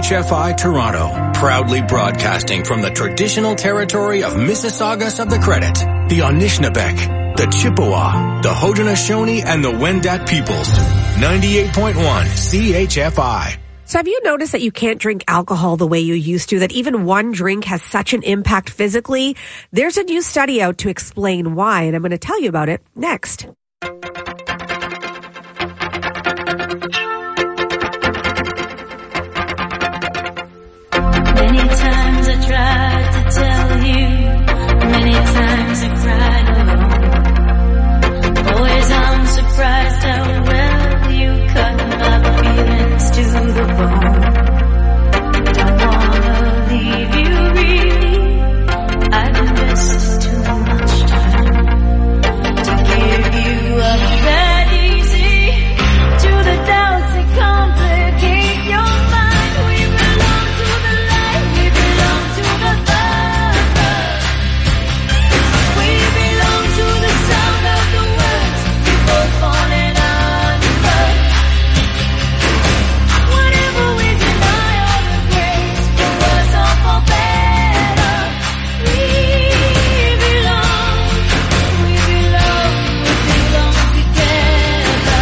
CHFI Toronto, proudly broadcasting from the traditional territory of Mississaugas of the Credit, the Anishinaabeg, the Chippewa, the Haudenosaunee, and the Wendat peoples. 98.1 CHFI. So have you noticed that you can't drink alcohol the way you used to, that even one drink has such an impact physically? There's a new study out to explain why, and I'm going to tell you about it next. Many times I tried to tell you, many times I cried alone. Always I'm surprised how well you cut my feelings to the bone. Don't wanna leave you really, I've invested too much time to give you up that easy to the doubts that complicate your mind. We belong to the light, we belong to the thunder, we belong to the sound of the words we both falling under. Whatever we deny or embrace, for worse or for better, we belong together.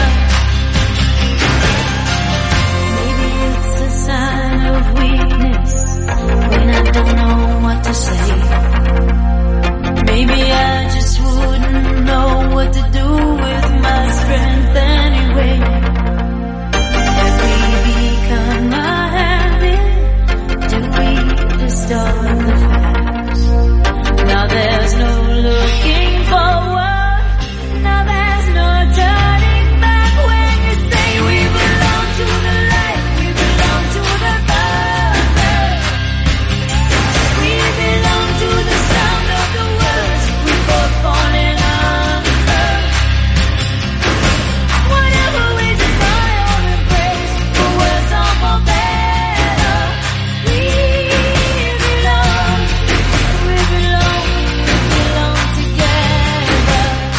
Maybe it's a sign of weakness when I don't know what to say. Maybe I just wouldn't know what to do with my strength anyway. Have we become a habit? Do we distort the facts? Now there's no looking forward. Now there's no turning back when you say we belong to the light, we belong to the thunder, we belong to the sound of the words we both falling under. Whatever we deny or embrace, for worse or for better, we belong together.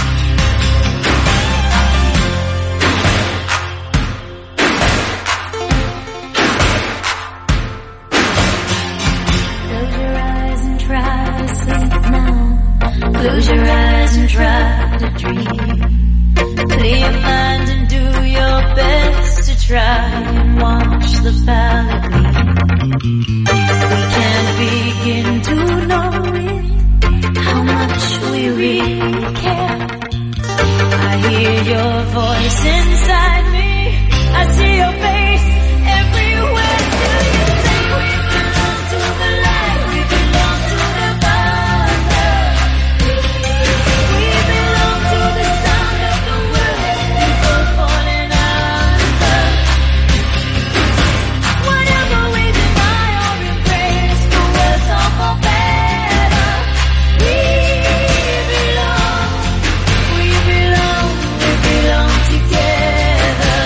Close your eyes and try to sleep now. Close your eyes and try to dream. Clear your mind and do your best to try and watch the palette bleed. We can't begin to know it, how much we really care. I hear your voice inside me, I see your face everywhere. Still you say we belong to the light, we belong to the thunder, we belong to the sound of the words we both falling under. Whatever we deny or embrace, for worse or for better, we belong together.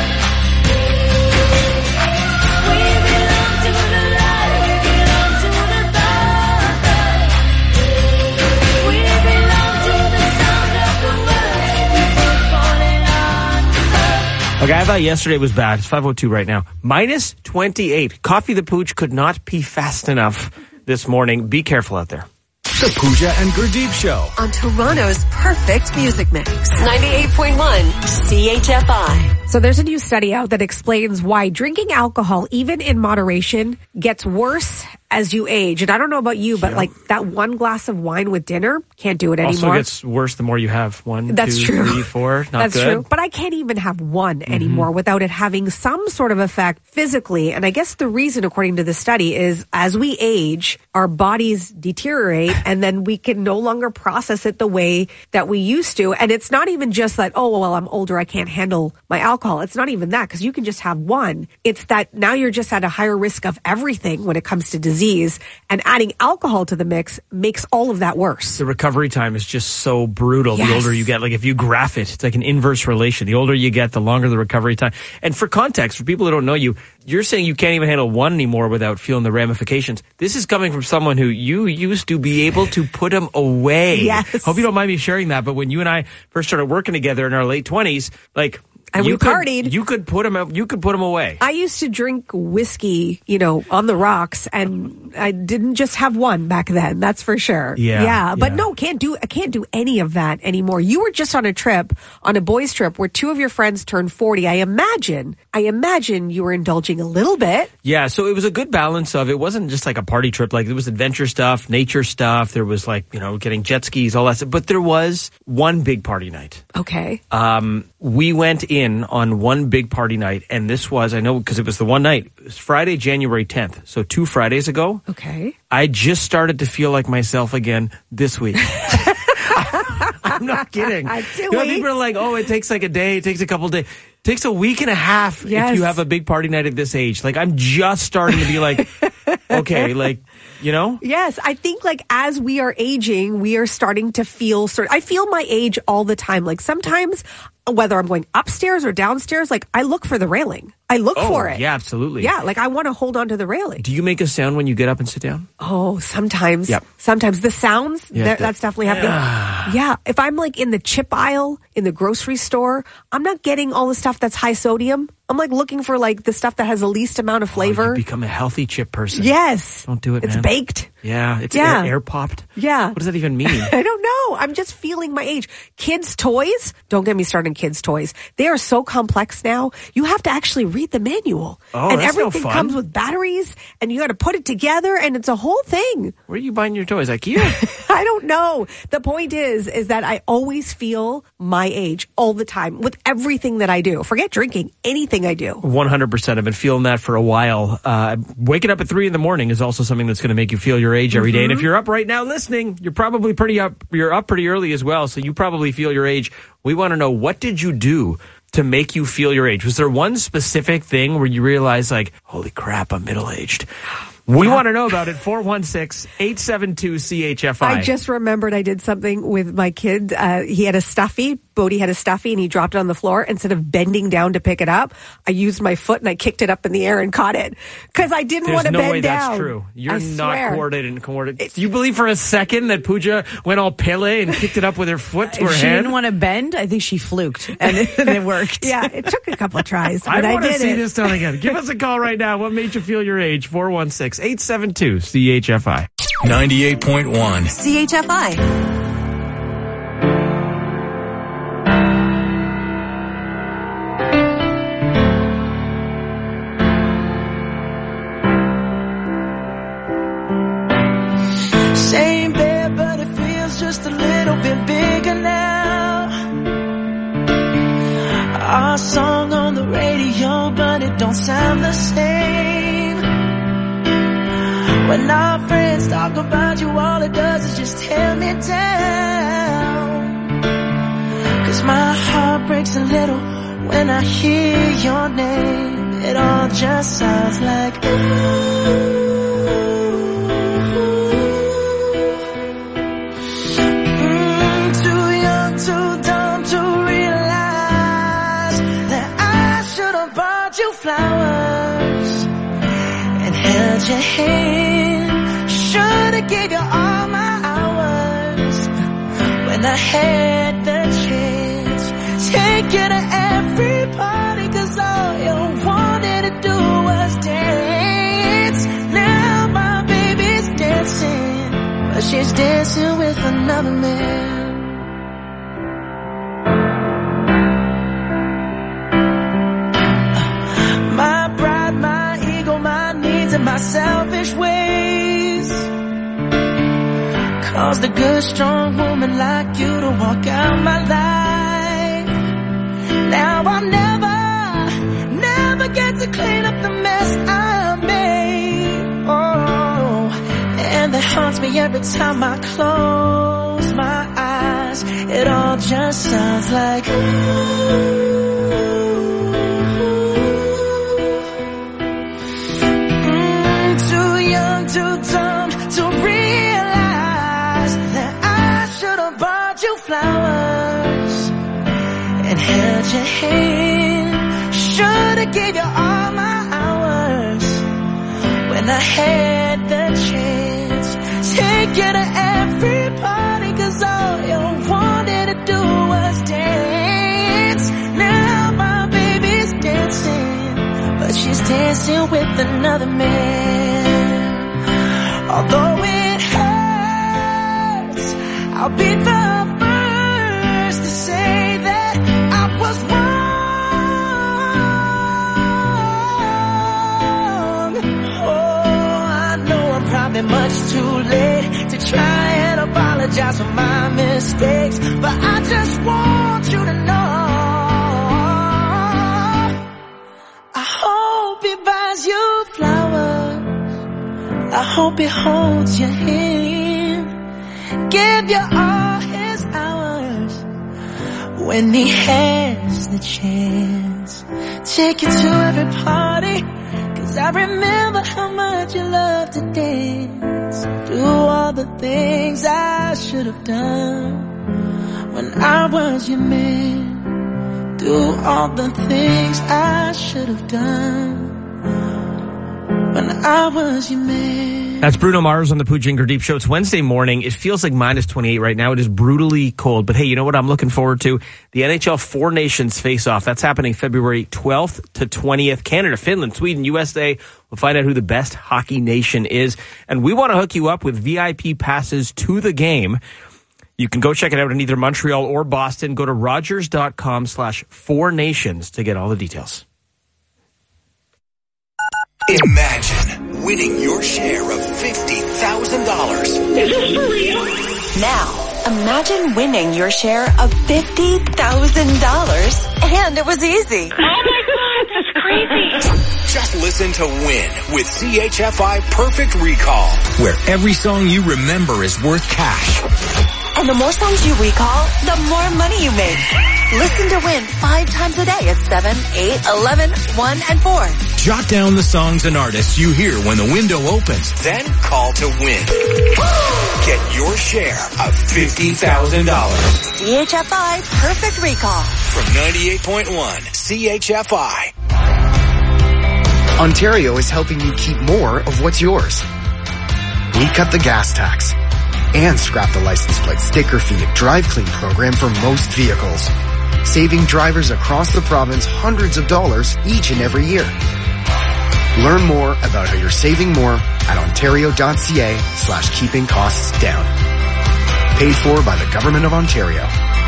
We belong to the light, we belong to the thunder, we belong to the sound of the words we both falling under. Okay, I thought yesterday was bad. It's 5:02 right now. Minus 28. Coffee the Pooch could not pee fast enough this morning. Be careful out there. The Pooja and Gurdeep Show. On Toronto's perfect music mix. 98.1 CHFI. So there's a new study out that explains why drinking alcohol, even in moderation, gets worse as you age. And I don't know about you, but like that one glass of wine with dinner, can't do it anymore. Also gets worse the more you have. One, That's two, true. 3, 4. Not That's good. true. But I can't even have one anymore without it having some sort of effect physically. And I guess the reason, according to the study, is as we age, our bodies deteriorate and then we can no longer process it the way that we used to. And it's not even just that, oh, well, I'm older, I can't handle my alcohol. It's not even that, because you can just have one. It's that now you're just at a higher risk of everything when it comes to disease. And adding alcohol to the mix makes all of that worse. The recovery time is just so brutal. Yes. The older you get, like if you graph it, it's like an inverse relation. The older you get, the longer the recovery time. And for context, for people who don't know you, you're saying you can't even handle one anymore without feeling the ramifications. This is coming from someone who you used to be able to put them away. Yes. Hope you don't mind me sharing that. But when you and I first started working together in our late 20s, like, And we partied. You could put them away. I used to drink whiskey, on the rocks, and I didn't just have one back then. That's for sure. Yeah. But no, I can't do any of that anymore. You were just on a boys' trip, where 2 of your friends turned 40. I imagine you were indulging a little bit. Yeah. So it was a good balance of, it wasn't just like a party trip. Like, there was adventure stuff, nature stuff. There was getting jet skis, all that stuff. But there was one big party night. Okay. We went in on one big party night, and this was, I know because it was the one night, it was Friday, January 10th. So 2 Fridays ago. Okay. I just started to feel like myself again this week. I'm not kidding. 2 weeks. People are like, oh, it takes like a day, it takes a couple days. It takes a week and a half if you have a big party night at this age. Like, I'm just starting to be like, okay, like, Yes, I think as we are aging, we are starting to feel I feel my age all the time. Like, sometimes, whether I'm going upstairs or downstairs, I look for the railing. I look for it. Yeah, absolutely. Yeah, I want to hold on to the railing. Do you make a sound when you get up and sit down? Oh, sometimes. Yep. Sometimes. The sounds, that's definitely happening. Yeah. If I'm in the chip aisle in the grocery store, I'm not getting all the stuff that's high sodium. I'm looking for the stuff that has the least amount of flavor. You become a healthy chip person. Yes. Don't do it, It's man. baked. Yeah. It's air popped. Yeah. What does that even mean? I don't know. I'm just feeling my age. Kids' toys. Don't get me started on kids' toys. They are so complex now. You have to actually read the manual. Oh, and that's everything no fun. comes with batteries, and you got to put it together, and it's a whole thing. Where are you buying your toys? IKEA? I don't know. The point is that I always feel my age all the time with everything that I do. Forget drinking. Anything I do. 100%. I've been feeling that for a while. Waking up at 3 a.m. is also something that's going to make you feel your age every day. And if you're up right now listening, you're probably you're up pretty early as well. So you probably feel your age. We want to know, what did you do to make you feel your age? Was there one specific thing where you realized, holy crap, I'm middle-aged? We want to know about it. 416-872-CHFI. I just remembered I did something with my kid. He had a stuffy. Bodhi had a stuffy, and he dropped it on the floor. Instead of bending down to pick it up, I used my foot and I kicked it up in the air and caught it because I didn't want to bend down. There's no way that's true. You're not coordinated. Do you believe for a second that Pooja went all Pele and kicked it up with her foot to her She hand? didn't want to bend. I think she fluked, and it worked. Yeah, it took a couple of tries, but I I want to did see it. this done again. Give us a call right now. What made you feel your age? 416-872-CHFI. 98.1. CHFI. Same bed, but it feels just a little bit bigger now. Our song on the radio, but it don't sound the same. When our friends talk about you, all it does is just tear me down. 'Cause my heart breaks a little when I hear your name. It all just sounds like ooh. Flowers and held your hand. Should've gave you all my hours when I had the chance. Take you to every party, 'cause all you wanted to do was dance. Now my baby's dancing, but she's dancing with another man. My selfish ways caused a good strong woman like you to walk out my life. Now I'll never get to clean up the mess I made. Oh, and that haunts me every time I close my eyes. It all just sounds like ooh. Too dumb to realize that I should have bought you flowers and held your hand. Should have gave you all my hours when I had the chance. Take you to every party, 'cause all you wanted to do was dance. Now my dancing with another man. Although it hurts, I'll be the first to say that I was wrong. Oh, I know I'm probably much too late to try and apologize for my mistakes, but I just want you to know, I hope he buys you flowers, I hope he holds your hand, give you all his hours when he has the chance. Take you to every party, 'cause I remember how much you loved to dance. Do all the things I should have done when I was your man. Do all the things I should have done when I was your man. That's Bruno Mars on the Pooja and Gurdeep Show. It's Wednesday morning. It feels like minus 28 right now. It is brutally cold. But hey, you know what I'm looking forward to? The NHL Four Nations face-off. That's happening February 12th to 20th. Canada, Finland, Sweden, USA. We'll find out who the best hockey nation is. And we want to hook you up with VIP passes to the game. You can go check it out in either Montreal or Boston. Go to Rogers.com/4nations to get all the details. Imagine winning your share of $50,000. Is this for real? Now, imagine winning your share of $50,000, and it was easy. Oh my God, that's crazy. Just listen to Win with CHFI Perfect Recall, where every song you remember is worth cash. And the more songs you recall, the more money you make. Listen to Win 5 times a day at 7, 8, 11, 1, and 4. Jot down the songs and artists you hear when the window opens. Then call to win. Get your share of $50,000. CHFI Perfect Recall. From 98.1 CHFI. Ontario is helping you keep more of what's yours. We cut the gas tax and scrap the license plate sticker fee and drive clean program for most vehicles, saving drivers across the province hundreds of dollars each and every year. Learn more about how you're saving more at ontario.ca/keeping costs down. Paid for by the Government of Ontario.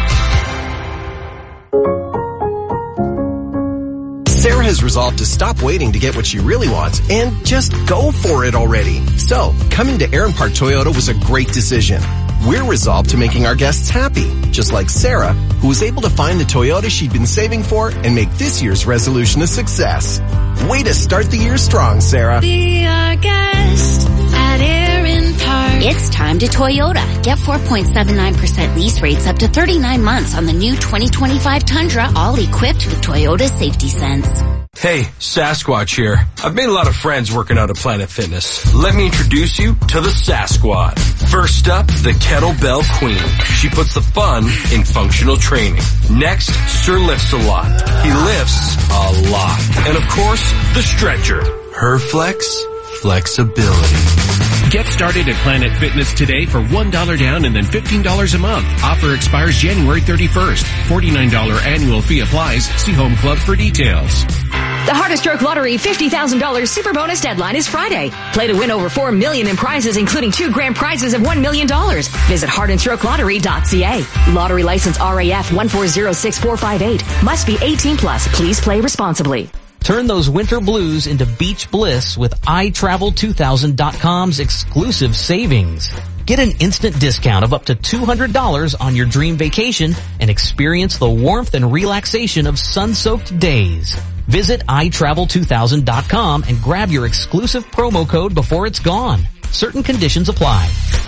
Sarah has resolved to stop waiting to get what she really wants and just go for it already. So, coming to Aaron Park Toyota was a great decision. We're resolved to making our guests happy, just like Sarah, who was able to find the Toyota she'd been saving for and make this year's resolution a success. Way to start the year strong, Sarah. Be our guest at Aaron Park. It's time to Toyota. Get 4.79% lease rates up to 39 months on the new 2025 Tundra, all equipped with Toyota Safety Sense. Hey, Sasquatch here. I've made a lot of friends working out at Planet Fitness. Let me introduce you to the Sasquad. First up, the Kettlebell Queen. She puts the fun in functional training. Next, Sir lifts a lot. He lifts a lot. And of course, the Stretcher. Her flex, flexibility. Get started at Planet Fitness today for $1 down and then $15 a month. Offer expires January 31st. $49 annual fee applies. See Home Club for details. The Heart and Stroke Lottery $50,000 Super Bonus deadline is Friday. Play to win over $4 million in prizes, including 2 grand prizes of $1 million. Visit heartandstrokelottery.ca. Lottery license RAF 1406458. Must be 18 plus. Please play responsibly. Turn those winter blues into beach bliss with iTravel2000.com's exclusive savings. Get an instant discount of up to $200 on your dream vacation and experience the warmth and relaxation of sun-soaked days. Visit iTravel2000.com and grab your exclusive promo code before it's gone. Certain conditions apply.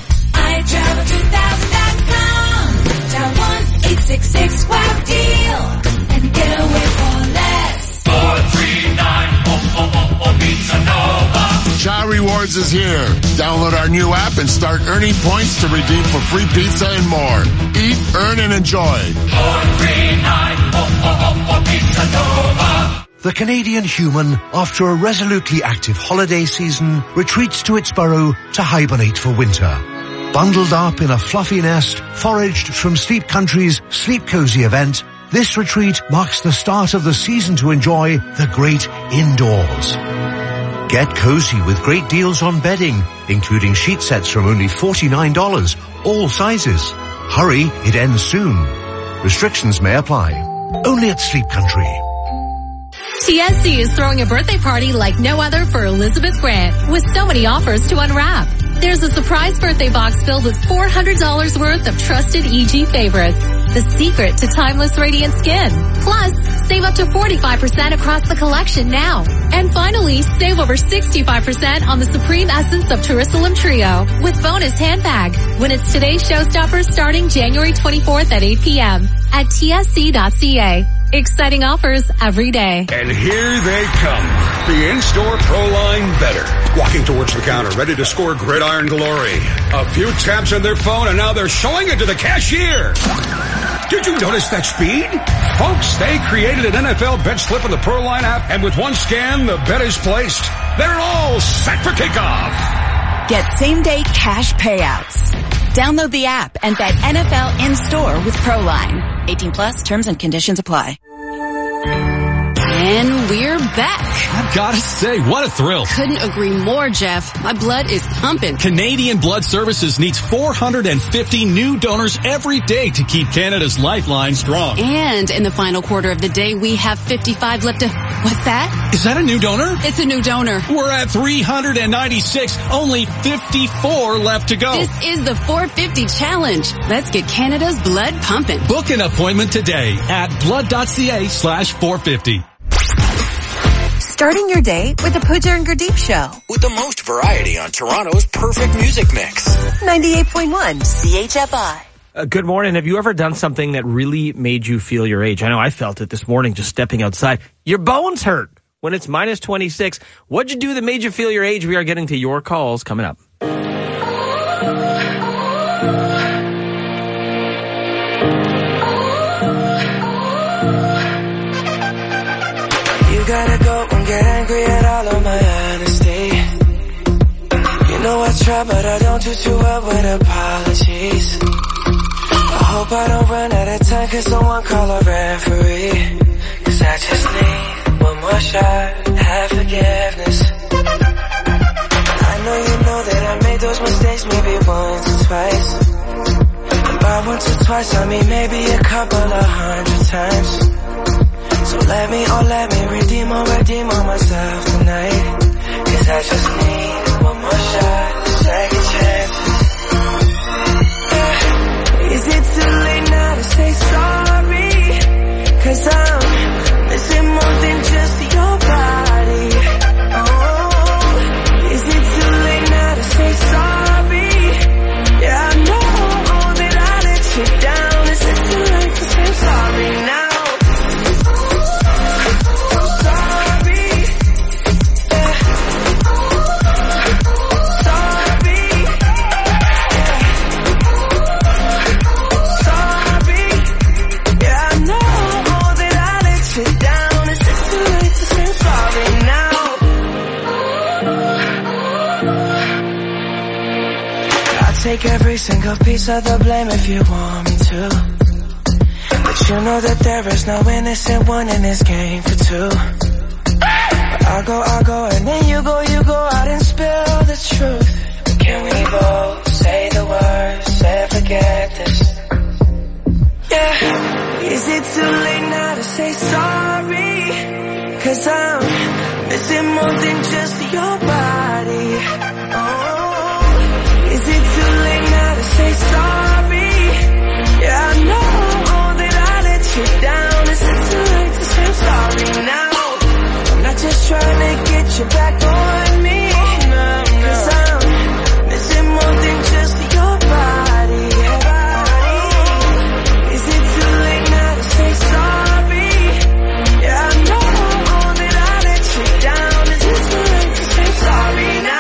iTravel2000.com. Dial 1-866-WOW-DEAL and get away for less. 439 Pizza Nova. Chow Rewards is here. Download our new app and start earning points to redeem for free pizza and more. Eat, earn, and enjoy. 439 Pizza Nova. The Canadian human, after a resolutely active holiday season, retreats to its burrow to hibernate for winter. Bundled up in a fluffy nest, foraged from Sleep Country's Sleep Cozy event, This retreat marks the start of the season to enjoy the great indoors. Get cozy with great deals on bedding, including sheet sets from only $49, all sizes. Hurry, it ends soon. Restrictions may apply. Only at Sleep Country. TSC is throwing a birthday party like no other for Elizabeth Grant, with so many offers to unwrap. There's a surprise birthday box filled with $400 worth of trusted EG favorites. The secret to timeless radiant skin. Plus, save up to 45% across the collection now. And finally, save over 65% on the Supreme Essence of Jerusalem Trio with bonus handbag when it's today's showstopper starting January 24th at 8 p.m. at tsc.ca. Exciting offers every day. And here they come. The in-store Proline Better. Walking towards the counter, ready to score gridiron glory. A few taps on their phone and now they're showing it to the cashier. Did you notice that speed? Folks, they created an NFL bet slip in the Proline app, and with one scan, the bet is placed. They're all set for kickoff. Get same-day cash payouts. Download the app and bet NFL in-store with Proline. 18 plus, terms and conditions apply. And we're back. I've got to say, what a thrill. Couldn't agree more, Jeff. My blood is pumping. Canadian Blood Services needs 450 new donors every day to keep Canada's lifeline strong. And in the final quarter of the day, we have 55 left to... What's that? Is that a new donor? It's a new donor. We're at 396. Only 54 left to go. This is the 450 challenge. Let's get Canada's blood pumping. Book an appointment today at blood.ca/450. Starting your day with the Pooja and Gurdeep Show. With the most variety on Toronto's perfect music mix. 98.1 CHFI. Good morning. Have you ever done something that really made you feel your age? I know I felt it this morning just stepping outside. Your bones hurt when it's minus 26. What'd you do that made you feel your age? We are getting to your calls coming up. You gotta go and get angry at all of my honesty. You know I try, but I don't do too well with apologies. I hope I don't run out of time, cause someone call a referee. Cause I just need one more shot, have forgiveness. I know you know that I made those mistakes maybe once or twice. And by once or twice I mean maybe a couple of 100 times. So let me redeem or myself tonight. Cause I just need one more shot, second chances. Is it too late now to say sorry? Cause I'm missing more than just your body. Oh, is it too late now to say sorry? Yeah, I know that I let you down. Is it too late to say sorry now? Take every single piece of the blame if you want me to. But you know that there is no innocent one in this game for two. But I'll go, and then you go out and spill the truth. But can we both say the words and forget this? Yeah, is it too late now to say sorry? Cause I'm missing more than just your body. Oh, is it too late now to say sorry? Yeah, I know that I let you down. Is it too late to say sorry now? I'm not just trying to get you back on me. Cause I'm missing more than just your body. Is it too late now to say sorry? Yeah, I know that I let you down. Is it too late to say sorry now?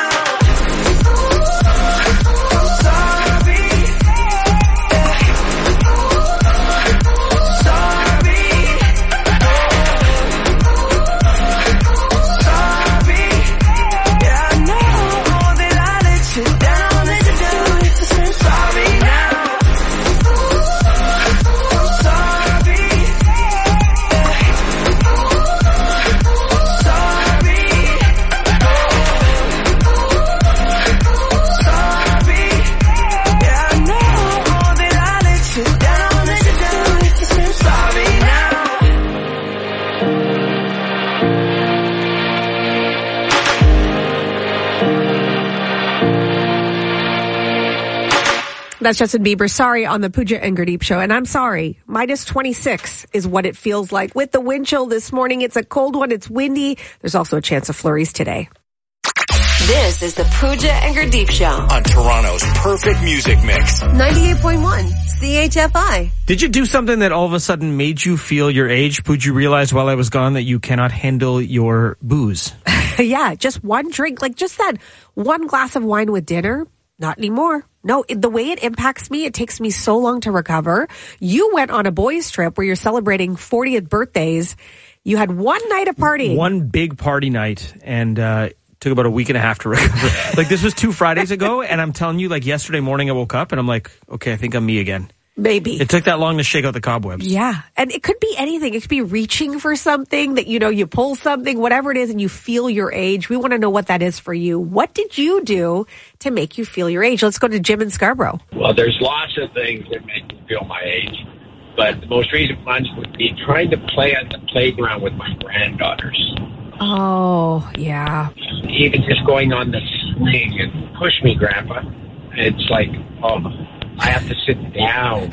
That's Justin Bieber. Sorry on the Pooja and Gurdeep show. And I'm sorry. Minus 26 is what it feels like with the wind chill this morning. It's a cold one. It's windy. There's also a chance of flurries today. This is the Pooja and Gurdeep show on Toronto's perfect music mix. 98.1 CHFI. Did you do something that all of a sudden made you feel your age? Would you realize while I was gone that you cannot handle your booze? Yeah, just one drink, like just that one glass of wine with dinner. Not anymore. No, the way it impacts me, it takes me so long to recover. You went on a boys' trip where you're celebrating 40th birthdays. You had one night of partying. One big party night, and took about a week and a half to recover. Like, this was 2 Fridays ago, and I'm telling you, like, yesterday morning I woke up and I'm like, okay, I think I'm me again. Maybe. It took that long to shake out the cobwebs. Yeah. And it could be anything. It could be reaching for something that, you pull something, whatever it is, and you feel your age. We want to know what that is for you. What did you do to make you feel your age? Let's go to Jim in Scarborough. Well, there's lots of things that make me feel my age. But the most recent ones would be trying to play on the playground with my granddaughters. Oh, yeah. Even just going on the swing and push me, Grandpa. It's like, oh, I have to sit down.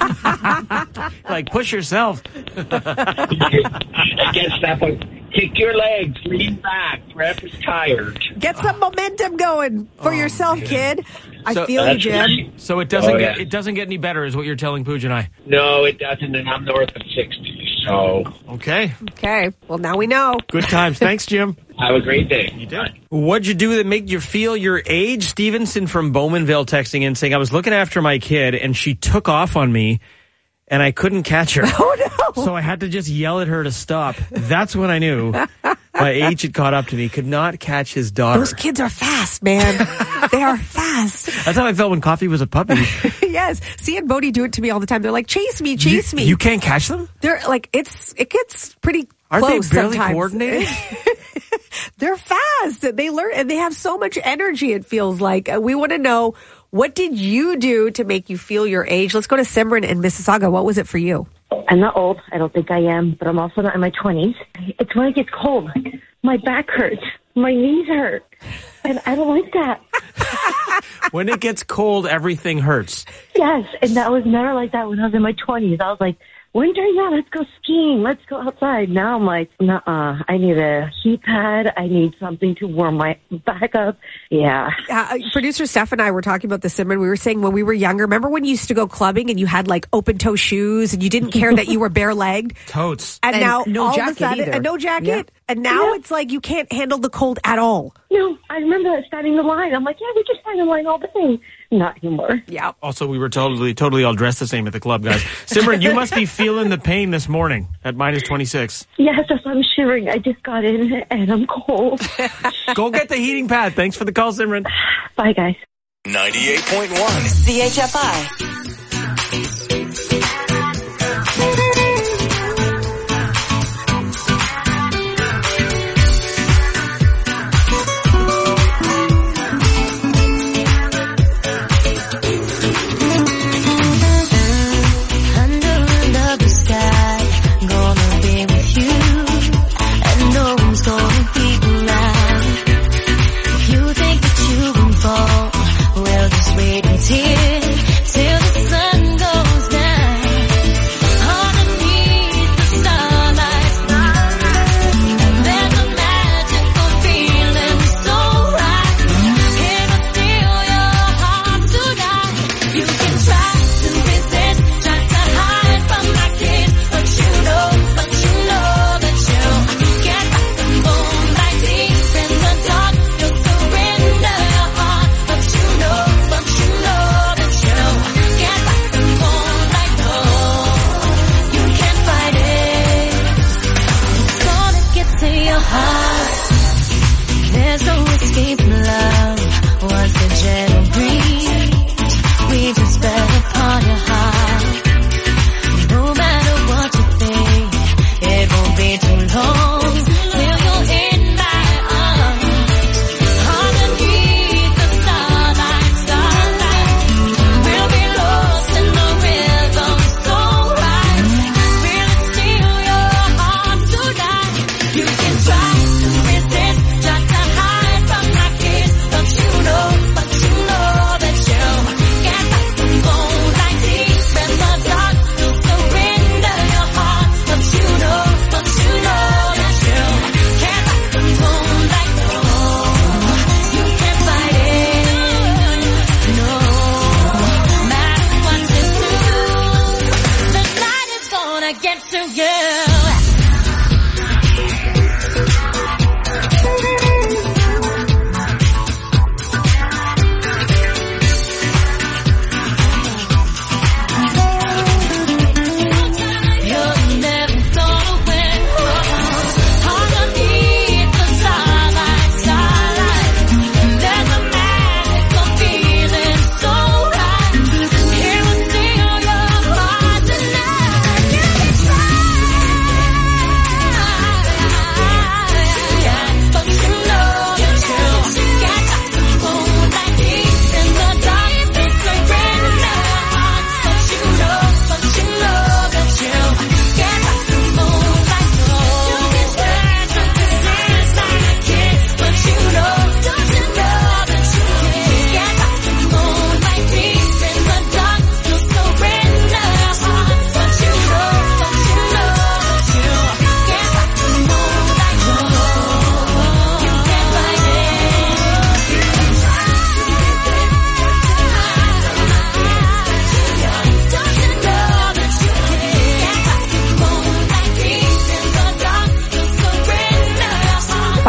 Like, push yourself. Against that one. Kick your legs, lean back. Grandpa's tired. Get some momentum going for yourself, kid. I feel you, Jim. Right. So it doesn't get any better, is what you're telling Pooja and I. No, it doesn't, and I'm north of 60, so. Okay. Well, now we know. Good times. Thanks, Jim. Have a great day. You did. What'd you do that made you feel your age? Stevenson from Bowmanville texting in saying, I was looking after my kid and she took off on me and I couldn't catch her. Oh, no. So I had to just yell at her to stop. That's when I knew my age had caught up to me. Could not catch his daughter. Those kids are fast, man. They are fast. That's how I felt when Coffee was a puppy. Yes. See and Bodie do it to me all the time. They're like, chase me. You can't catch them? They're like, it gets pretty Aren't close they barely sometimes. coordinated? They're fast. They learn and they have so much energy, it feels like. We want to know, what did you do to make you feel your age? Let's go to Simran in Mississauga. What was it for you? I'm not old. I don't think I am, but I'm also not in my 20s. It's when it gets cold. My back hurts. My knees hurt. And I don't like that. When it gets cold, everything hurts. Yes, and that was never like that when I was in my 20s. I was like, winter, yeah, let's go skiing. Let's go outside. Now I'm like, nuh-uh. I need a heat pad. I need something to warm my back up. Yeah. Producer Steph and I were talking about this, Simran. We were saying when we were younger, remember when you used to go clubbing and you had like open toe shoes and you didn't care that you were bare legged? Totes. And now no all jacket of a sudden, either. and no jacket. Yeah. And now it's like you can't handle the cold at all. No, I remember starting the line. I'm like, yeah, we just stand in line all day. Not anymore. Yeah. Also, we were totally all dressed the same at the club, guys. Simran, you must be feeling the pain this morning at minus 26. Yes, I'm shivering. I just got in and I'm cold. Go get the heating pad. Thanks for the call, Simran. Bye, guys. 98.1 CHFI.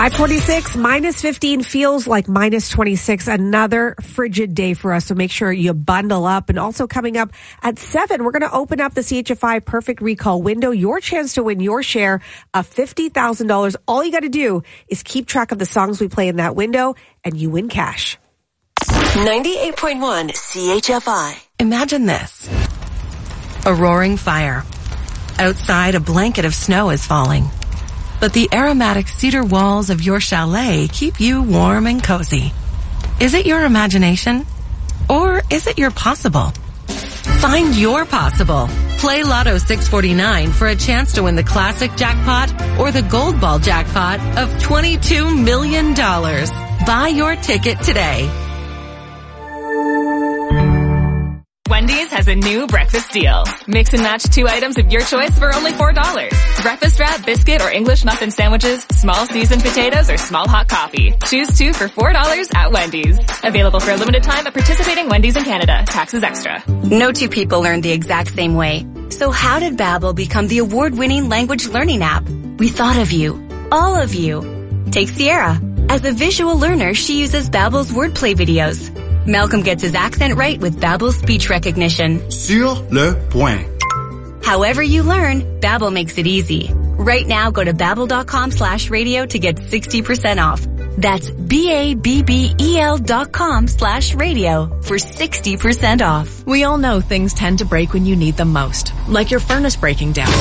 546, minus 15 feels like minus 26. Another frigid day for us. So make sure you bundle up. And also coming up at 7, we're going to open up the CHFI Perfect Recall window. Your chance to win your share of $50,000. All you got to do is keep track of the songs we play in that window and you win cash. 98.1 CHFI. Imagine this. A roaring fire. Outside, a blanket of snow is falling. But the aromatic cedar walls of your chalet keep you warm and cozy. Is it your imagination? Or is it your possible? Find your possible. Play Lotto 649 for a chance to win the classic jackpot or the gold ball jackpot of $22 million. Buy your ticket today. Wendy's has a new breakfast deal. Mix and match 2 items of your choice for only $4. Breakfast wrap, biscuit, or English muffin sandwiches, small seasoned potatoes, or small hot coffee. Choose 2 for $4 at Wendy's. Available for a limited time at participating Wendy's in Canada. Taxes extra. No two people learn the exact same way. So how did Babbel become the award-winning language learning app? We thought of you. All of you. Take Sierra. As a visual learner, she uses Babbel's wordplay videos. Malcolm gets his accent right with Babbel's speech recognition. Sur le point. However you learn, Babbel makes it easy. Right now, go to babbel.com/radio to get 60% off. That's BABBEL.com/radio for 60% off. We all know things tend to break when you need them most, like your furnace breaking down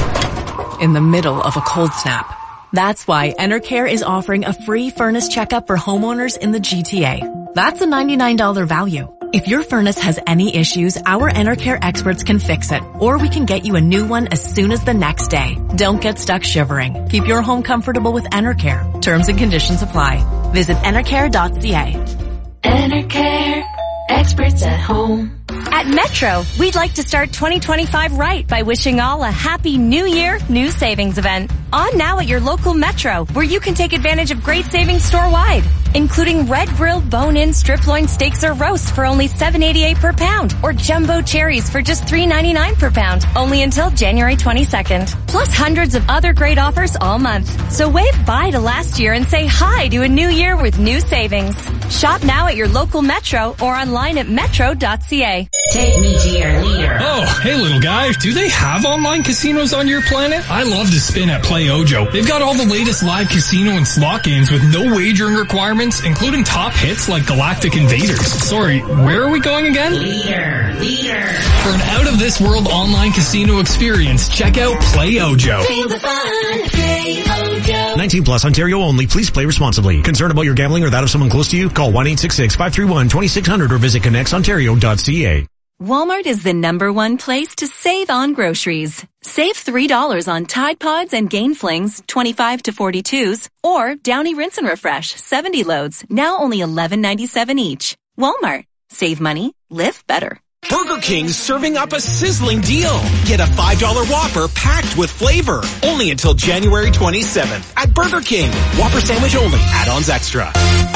in the middle of a cold snap. That's why Enercare is offering a free furnace checkup for homeowners in the GTA. That's a $99 value. If your furnace has any issues, our Enercare experts can fix it, or we can get you a new one as soon as the next day. Don't get stuck shivering. Keep your home comfortable with Enercare. Terms and conditions apply. Visit enercare.ca. Enercare, experts at home. At Metro, we'd like to start 2025 right by wishing all a happy New Year, new savings event. On now at your local Metro, where you can take advantage of great savings store-wide, including red grilled bone-in strip loin steaks or roasts for only $7.88 per pound, or jumbo cherries for just $3.99 per pound, only until January 22nd. Plus hundreds of other great offers all month. So wave bye to last year and say hi to a new year with new savings. Shop now at your local Metro or online at metro.ca. Take me to your leader. Oh, hey little guy, do they have online casinos on your planet? I love to spin at Play Ojo. They've got all the latest live casino and slot games with no wagering requirements, including top hits like Galactic Invaders. Sorry, where are we going again? Leader. For an out-of-this-world online casino experience, check out Play Ojo. Feel the fun, Play Ojo. 19 plus, Ontario only. Please play responsibly. Concerned about your gambling or that of someone close to you? Call 1-866-531-2600 or visit connexontario.ca. Walmart is the #1 place to save on groceries. Save $3 on Tide Pods and Gain Flings, 25 to 42s, or Downy Rinse and Refresh, 70 loads, now only $11.97 each. Walmart. Save money, live better. Burger King's serving up a sizzling deal. Get a $5 Whopper packed with flavor. Only until January 27th at Burger King. Whopper sandwich only. Add-ons extra.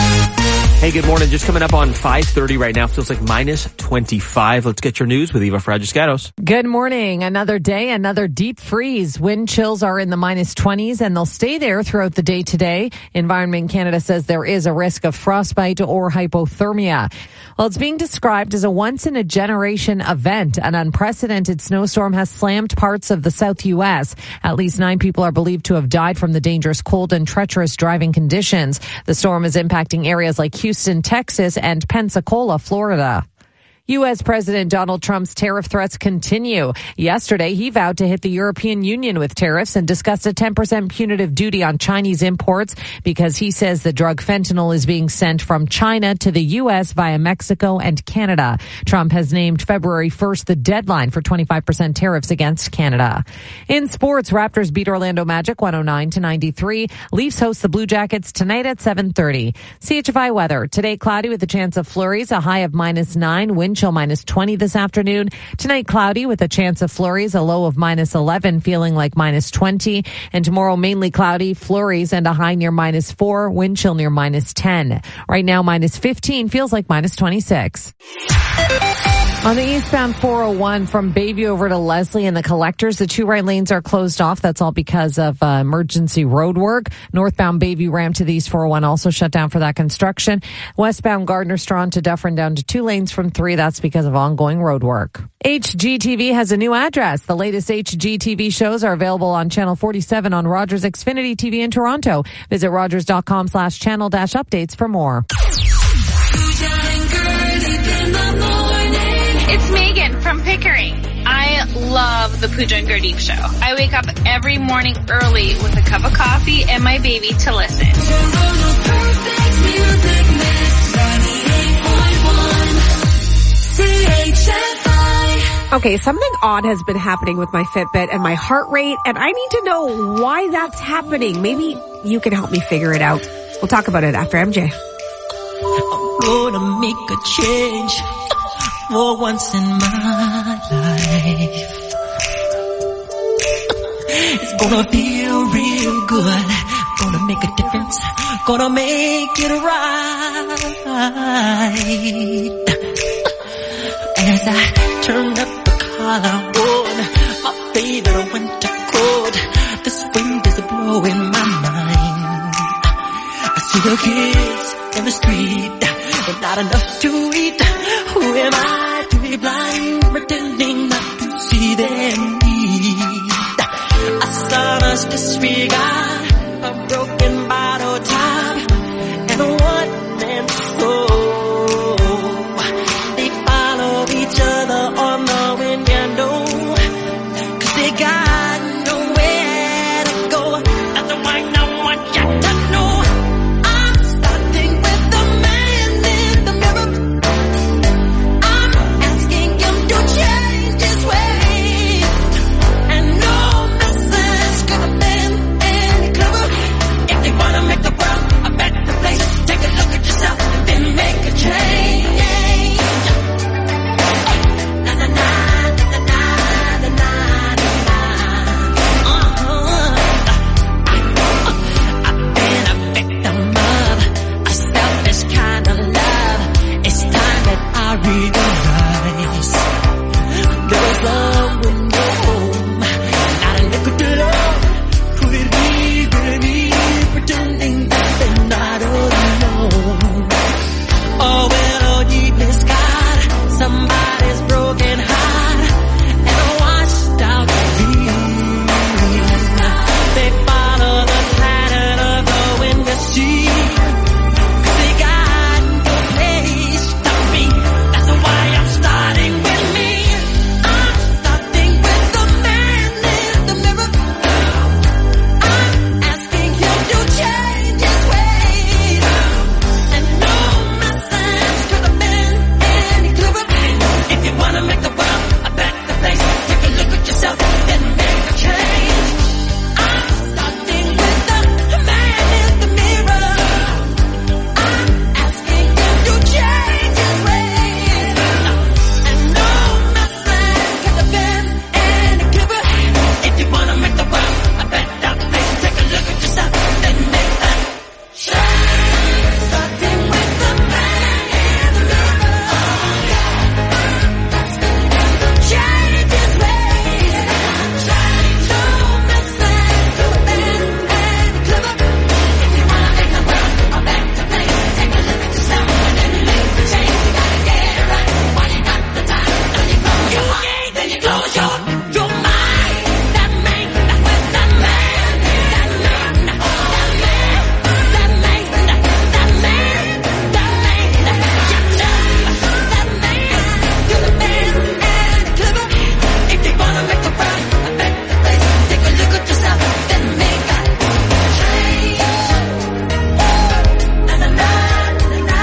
Hey, good morning. Just coming up on 5:30 right now. Feels like minus 25. Let's get your news with Eva Fragiscatos. Good morning. Another day, another deep freeze. Wind chills are in the minus 20s and they'll stay there throughout the day today. Environment Canada says there is a risk of frostbite or hypothermia. Well, it's being described as a once-in-a-generation event. An unprecedented snowstorm has slammed parts of the South U.S. At least 9 people are believed to have died from the dangerous cold and treacherous driving conditions. The storm is impacting areas like Houston, Texas, and Pensacola, Florida. U.S. President Donald Trump's tariff threats continue. Yesterday, he vowed to hit the European Union with tariffs and discussed a 10% punitive duty on Chinese imports because he says the drug fentanyl is being sent from China to the U.S. via Mexico and Canada. Trump has named February 1st the deadline for 25% tariffs against Canada. In sports, Raptors beat Orlando Magic 109-93. Leafs host the Blue Jackets tonight at 7:30. CHFI weather. Today, cloudy with a chance of flurries, a high of -9, wind chill -20 this afternoon. Tonight, cloudy with a chance of flurries, a low of -11, feeling like -20. And tomorrow, mainly cloudy, flurries, and a high near -4, wind chill near -10. Right now, -15, feels like -26. On the eastbound 401 from Bayview over to Leslie and the Collectors, the 2 right lanes are closed off. That's all because of emergency road work. Northbound Bayview ramp to the East 401 also shut down for that construction. Westbound Gardner Strachan to Dufferin down to 2 lanes from 3. That's because of ongoing road work. HGTV has a new address. The latest HGTV shows are available on Channel 47 on Rogers Xfinity TV in Toronto. Visit rogers.com/channel-updates for more. It's Megan from Pickering. I love the Pooja and Gurdeep show. I wake up every morning early with a cup of coffee and my baby to listen. Okay, something odd has been happening with my Fitbit and my heart rate, and I need to know why that's happening. Maybe you can help me figure it out. We'll talk about it after MJ. I'm gonna make a change for once in my life. It's gonna feel real good. Gonna make a difference. Gonna make it right. As I turn up the collar on my favorite winter coat, this wind is blowing my mind. I see the kids in the street, but not enough to eat. Who am I to be blind, pretending not to see their need? A son's disregard, a broken bottle top, and a one-man show. They follow each other on the window, 'cause they got nowhere to go. That's why no one got to know. I'm starting with the man in the mirror. I'm asking him to change his ways, and no message could have been any clearer. If you wanna make the world a better place, take a look at yourself, then make a change. Na na na na na na na na. I've been a victim of a selfish kind of love. It's time that I realize there was love with no home, not a nickel to love. Could it be really pretending that they're not alone? Oh, well, all deep is God, somebody's broken heart, and a washed out dream. They follow the pattern of the wind to sea, 'cause they got no place to be. That's why I'm starting with me. I'm starting with the man in the mirror. I'm asking him to change his ways, and no message could have been any clearer. If you wanna make the world a better place, take a look at yourself, then make a change. I'm starting with the man in the mirror. I'm asking him to change his ways, and no message could have been any clearer. If you wanna make the world a better place, take a look at yourself, then make that change. Starting with the man in the mirror. Change his ways, no message could have been any clearer. If you wanna make the world a better place, take a look at yourself and then make the change. You gotta get it right while you got the time. So you close your heart, then you close your mind. That man, that was that man, that man, that man, that man, that man, that man, you know, that man could have been any clearer. If you wanna make the world a better place, take a look at yourself, then make a change. Na na na na na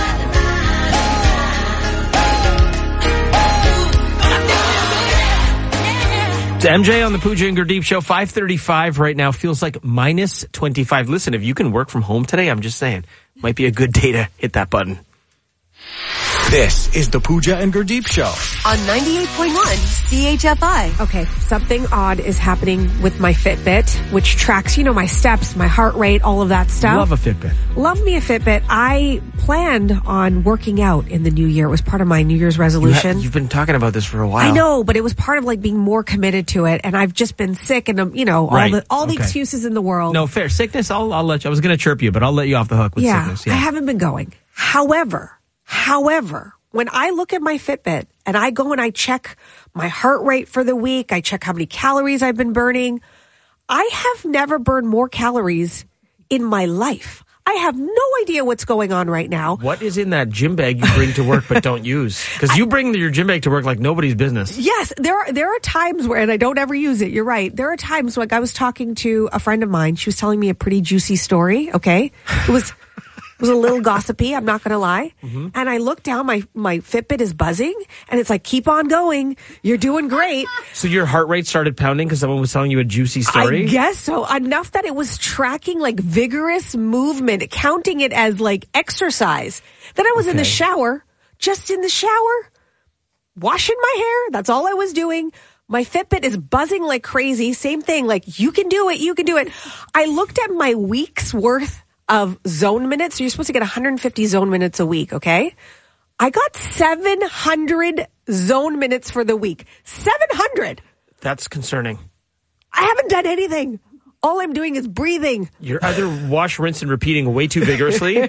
It's MJ on the Pooja and Gurdeep show. 5:35 right now. Feels like minus 25. Listen, if you can work from home today, I'm just saying, might be a good day to hit that button. This is the Pooja and Gurdeep Show. On 98.1 CHFI. Okay, something odd is happening with my Fitbit, which tracks, my steps, my heart rate, all of that stuff. Love a Fitbit. Love me a Fitbit. I planned on working out in the new year. It was part of my New Year's resolution. You've been talking about this for a while. I know, but it was part of being more committed to it. And I've just been sick and, all the excuses in the world. No, fair. Sickness, I'll let you. I was going to chirp you, but I'll let you off the hook with sickness. Yeah, I haven't been going. However, when I look at my Fitbit and I go and I check my heart rate for the week, I check how many calories I've been burning, I have never burned more calories in my life. I have no idea what's going on right now. What is in that gym bag you bring to work but don't use? Because you bring your gym bag to work like nobody's business. Yes, there are times where, and I don't ever use it, you're right. There are times I was talking to a friend of mine. She was telling me a pretty juicy story, okay? It was a little gossipy, I'm not going to lie. Mm-hmm. And I looked down, my Fitbit is buzzing, and it's keep on going. You're doing great. So your heart rate started pounding because someone was telling you a juicy story? I guess so. Enough that it was tracking vigorous movement, counting it as exercise. Then I was in the shower, just in the shower, washing my hair. That's all I was doing. My Fitbit is buzzing like crazy. Same thing, you can do it, you can do it. I looked at my week's worth of zone minutes. So you're supposed to get 150 zone minutes a week, okay? I got 700 zone minutes for the week. 700! That's concerning. I haven't done anything. All I'm doing is breathing. You're either wash, rinse, and repeating way too vigorously,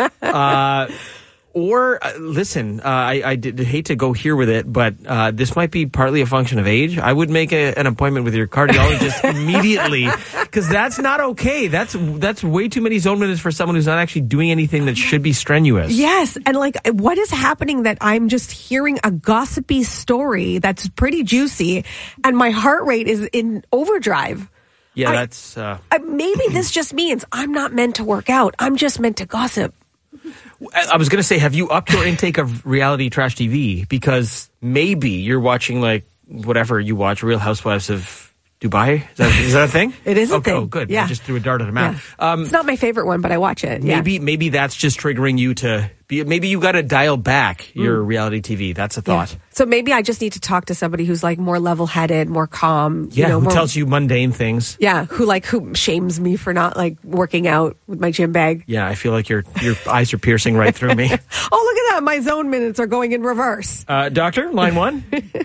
or listen, I did hate to go here with it, but this might be partly a function of age. I would make an appointment with your cardiologist immediately, because that's not okay. That's way too many zone minutes for someone who's not actually doing anything that should be strenuous. Yes, and what is happening that I'm just hearing a gossipy story that's pretty juicy, and my heart rate is in overdrive. Yeah, that's... maybe this just means I'm not meant to work out. I'm just meant to gossip. I was going to say, have you upped your intake of reality trash TV? Because maybe you're watching whatever you watch, Real Housewives of Dubai. Is that a thing? It is a thing. Oh, good. Yeah. I just threw a dart at a map. Yeah. It's not my favorite one, but I watch it. Maybe that's just triggering you to be. Maybe you got to dial back your reality TV. That's a thought. Yeah. So maybe I just need to talk to somebody who's more level-headed, more calm. Yeah, who tells you mundane things. Yeah, who shames me for not working out with my gym bag. Yeah, I feel like your eyes are piercing right through me. Oh, look at that! My zone minutes are going in reverse. Doctor, line one.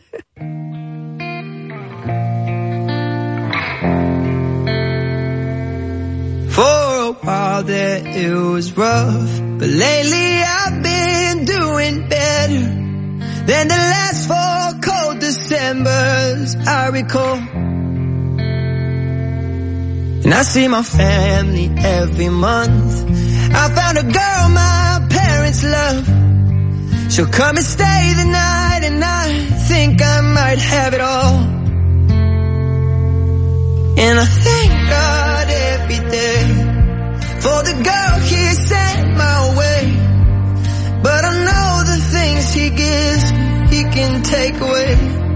For a while there it was rough, but lately I've been doing better than the last 4 cold Decembers I recall. And I see my family every month. I found a girl my parents love. She'll come and stay the night, and I think I might have it all. And I thank God every day for the girl He sent my way. But I know the things He gives me, He can take away.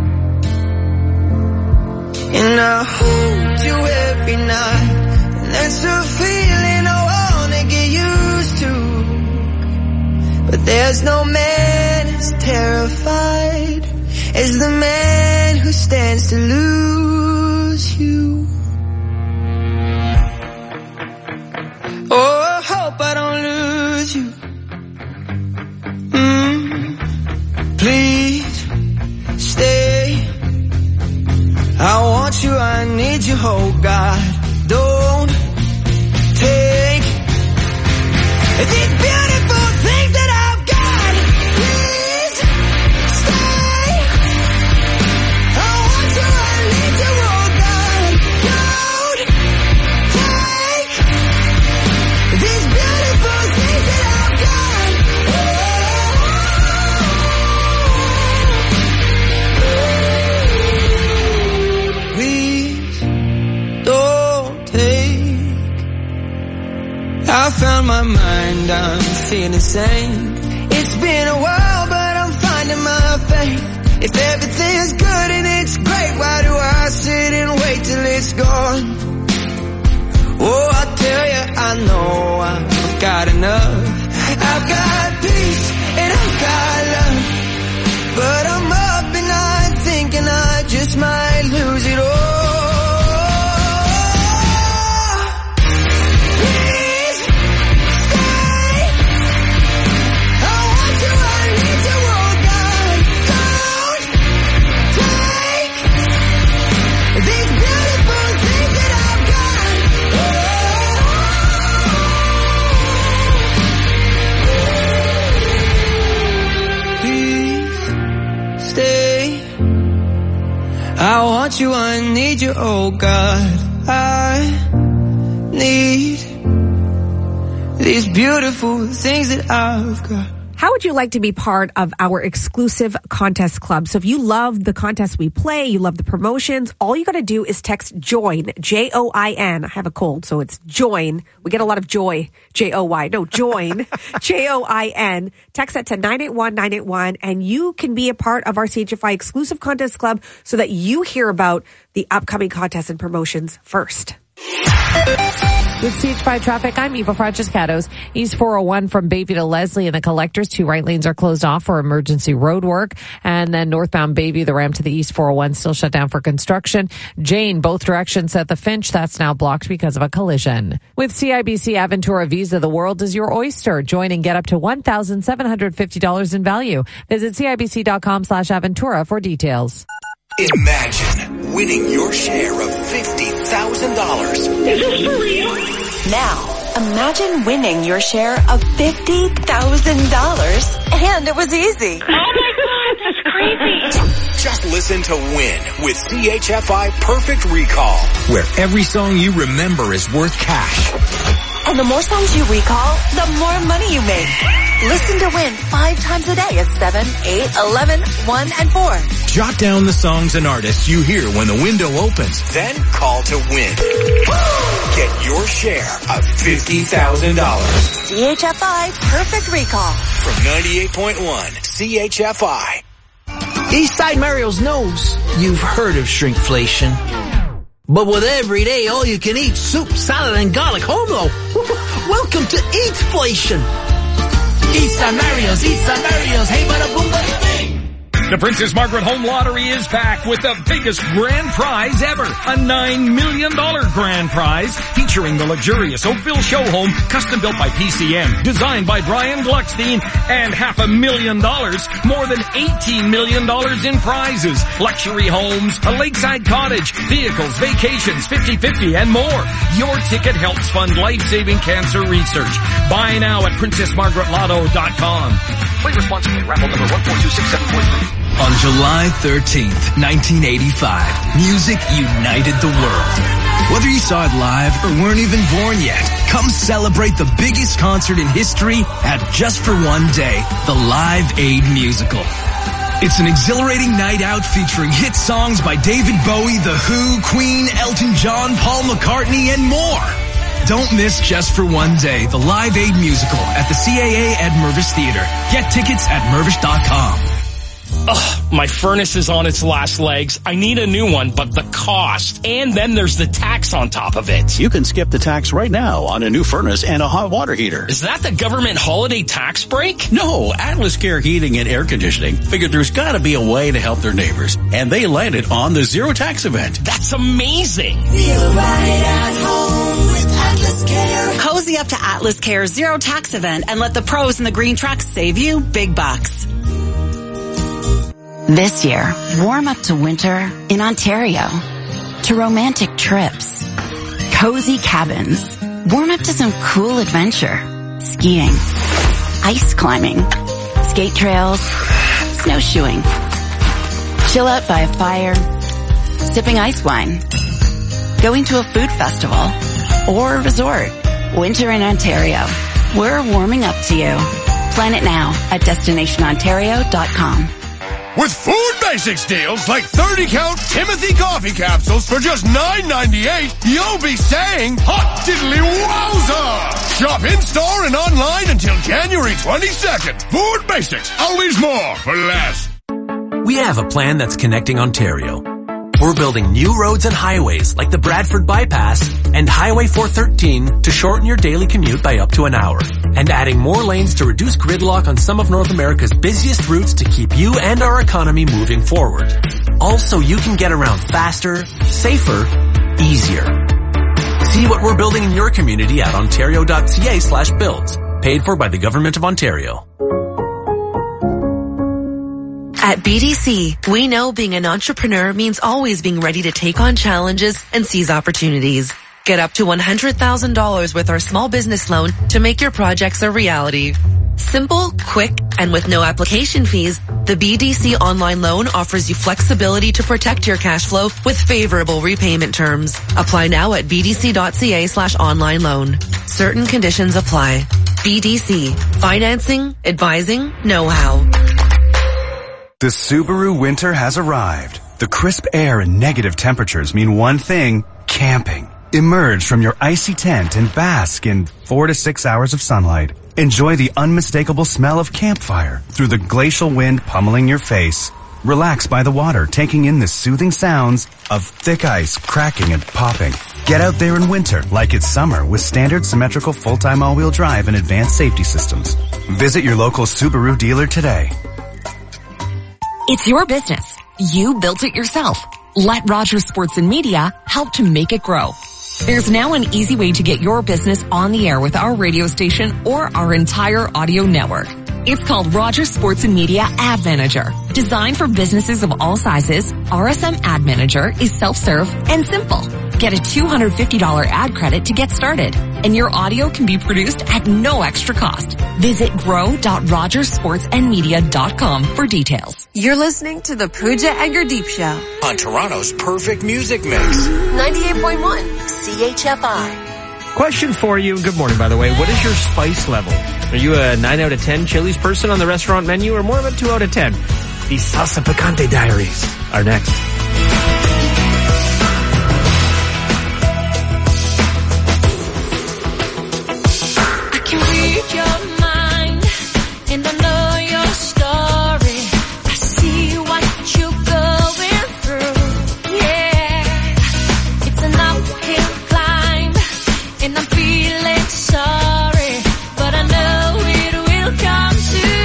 And I hold you every night, and that's a feeling I wanna get used to. But there's no man as terrified as the man who stands to lose you. Oh, I hope I don't lose you. Please stay. I want you, I need you, oh God. Don't take these beautiful things that I've got. Please stay. I want you, I need you, oh God. Don't take these beautiful things that I've got. Please don't take. I found my mind, I'm feeling sane. It's been a while, but I'm finding my faith. If everything's good and it's great, why do I sit and wait till it's gone? Oh, I tell you, I know I've got enough. I've got peace and I've got I want you, I need you, oh God. I need these beautiful things that I've got. How would you like to be part of our exclusive contest club? So if you love the contests we play, you love the promotions, all you got to do is text JOIN, J-O-I-N. I have a cold, so it's JOIN. We get a lot of joy, J-O-Y. No, JOIN, J-O-I-N. Text that to 981-981, and you can be a part of our CHFI exclusive contest club so that you hear about the upcoming contests and promotions first. With CH5 traffic, I'm Eva Francescatos. East 401 from Bayview to Leslie and the Collectors. 2 right lanes are closed off for emergency road work. And then northbound Bayview, the ramp to the East 401 still shut down for construction. Jane, both directions at the Finch, that's now blocked because of a collision. With CIBC Aventura Visa, the world is your oyster. Join and get up to $1,750 in value. Visit CIBC.com/Aventura for details. Imagine winning your share of $50,000. Is this for real? Now, imagine winning your share of $50,000, and it was easy. Oh my God, that's crazy. Just listen to Win with CHFI Perfect Recall, where every song you remember is worth cash. And the more songs you recall, the more money you make. Listen to Win 5 times a day at 7, 8, 11, 1, and 4. Jot down the songs and artists you hear when the window opens. Then call to win. Get your share of $50,000. CHFI Perfect Recall. From 98.1 CHFI. Eastside Mario's knows you've heard of shrinkflation. But with everyday all-you-can-eat soup, salad, and garlic home, though, welcome to Eatflation. Eastside Mario's, hey, bada boom, bada bing. The Princess Margaret Home Lottery is back with the biggest grand prize ever. A $9 million grand prize featuring the luxurious Oakville show home, custom built by PCM, designed by Brian Gluckstein, and $500,000, more than $18 million in prizes. Luxury homes, a lakeside cottage, vehicles, vacations, 50/50, and more. Your ticket helps fund life-saving cancer research. Buy now at PrincessMargaretLotto.com. Play responsibly. Raffle number 1426743. On July 13th, 1985, music united the world. Whether you saw it live or weren't even born yet, come celebrate the biggest concert in history at Just for One Day, the Live Aid Musical. It's an exhilarating night out featuring hit songs by David Bowie, The Who, Queen, Elton John, Paul McCartney, and more. Don't miss Just for One Day, the Live Aid Musical at the CAA at Mervis Theater. Get tickets at Mervis.com. Ugh, my furnace is on its last legs. I need a new one, but the cost. And then there's the tax on top of it. You can skip the tax right now on a new furnace and a hot water heater. Is that the government holiday tax break? No, Atlas Care Heating and Air Conditioning figured there's gotta be a way to help their neighbors. And they landed on the Zero Tax event. That's amazing. Feel right at home with Atlas Care. Cozy up to Atlas Care's Zero Tax event and let the pros in the green trucks save you big bucks. This year, warm up to winter in Ontario, to romantic trips, cozy cabins, warm up to some cool adventure, skiing, ice climbing, skate trails, snowshoeing, chill out by a fire, sipping ice wine, going to a food festival, or a resort. Winter in Ontario. We're warming up to you. Plan it now at destinationontario.com. With Food Basics deals like 30-count Timothy coffee capsules for just $9.98, you'll be saying, hot diddly wowza! Shop in-store and online until January 22nd. Food Basics, always more for less. We have a plan that's connecting Ontario. We're building new roads and highways like the Bradford Bypass and Highway 413 to shorten your daily commute by up to an hour, and adding more lanes to reduce gridlock on some of North America's busiest routes to keep you and our economy moving forward. Also, you can get around faster, safer, easier. See what we're building in your community at ontario.ca/builds. Paid for by the Government of Ontario. At BDC, we know being an entrepreneur means always being ready to take on challenges and seize opportunities. Get up to $100,000 with our small business loan to make your projects a reality. Simple, quick, and with no application fees, the BDC online loan offers you flexibility to protect your cash flow with favorable repayment terms. Apply now at bdc.ca/online loan. Certain conditions apply. BDC. Financing, advising, know-how. The Subaru winter has arrived. The crisp air and negative temperatures mean one thing: camping. Emerge from your icy tent and bask in 4 to 6 hours of sunlight. Enjoy the unmistakable smell of campfire through the glacial wind pummeling your face. Relax by the water, taking in the soothing sounds of thick ice cracking and popping. Get out there in winter like it's summer with standard symmetrical full-time all-wheel drive and advanced safety systems. Visit your local Subaru dealer today. It's your business. You built it yourself. Let Rogers Sports and Media help to make it grow. There's now an easy way to get your business on the air with our radio station or our entire audio network. It's called Rogers Sports and Media Ad Manager. Designed for businesses of all sizes, RSM Ad Manager is self-serve and simple. Get a $250 ad credit to get started, and your audio can be produced at no extra cost. Visit grow.rogersportsandmedia.com for details. You're listening to the Pooja and Gurdeep Show on Toronto's perfect music mix. 98.1 CHFI. Question for you. Good morning, by the way. What is your spice level? Are you a 9 out of 10 Chili's person on the restaurant menu or more of a 2 out of 10? The Salsa Picante Diaries are next.